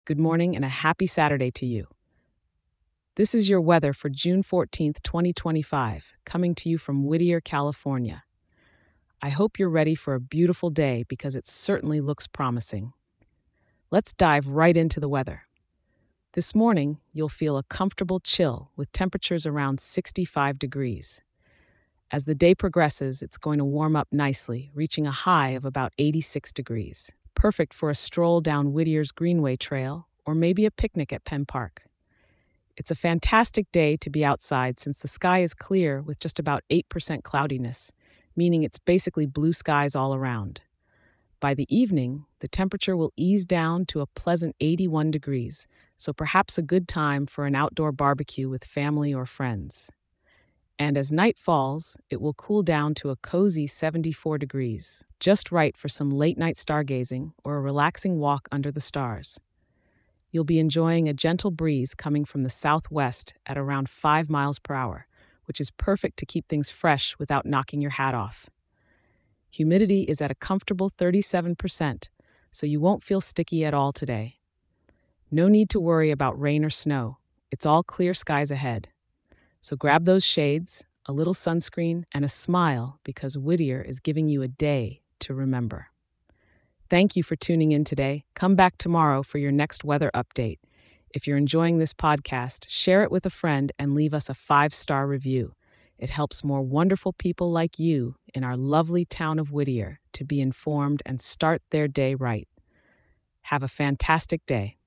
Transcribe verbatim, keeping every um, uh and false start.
Good morning and a happy Saturday to you. This is your weather for June fourteenth, twenty twenty-five, coming to you from Whittier, California. I hope you're ready for a beautiful day because it certainly looks promising. Let's dive right into the weather. This morning, you'll feel a comfortable chill with temperatures around sixty-five degrees. As the day progresses, it's going to warm up nicely, reaching a high of about eighty-six degrees. Perfect for a stroll down Whittier's Greenway Trail or maybe a picnic at Penn Park. It's a fantastic day to be outside since the sky is clear with just about eight percent cloudiness, meaning it's basically blue skies all around. By the evening, the temperature will ease down to a pleasant eighty-one degrees, so perhaps a good time for an outdoor barbecue with family or friends. And as night falls, it will cool down to a cozy seventy-four degrees, just right for some late night stargazing or a relaxing walk under the stars. You'll be enjoying a gentle breeze coming from the southwest at around five miles per hour, which is perfect to keep things fresh without knocking your hat off. Humidity is at a comfortable thirty-seven percent, so you won't feel sticky at all today. No need to worry about rain or snow. It's all clear skies ahead. So grab those shades, a little sunscreen, and a smile because Whittier is giving you a day to remember. Thank you for tuning in today. Come back tomorrow for your next weather update. If you're enjoying this podcast, share it with a friend and leave us a five-star review. It helps more wonderful people like you in our lovely town of Whittier to be informed and start their day right. Have a fantastic day.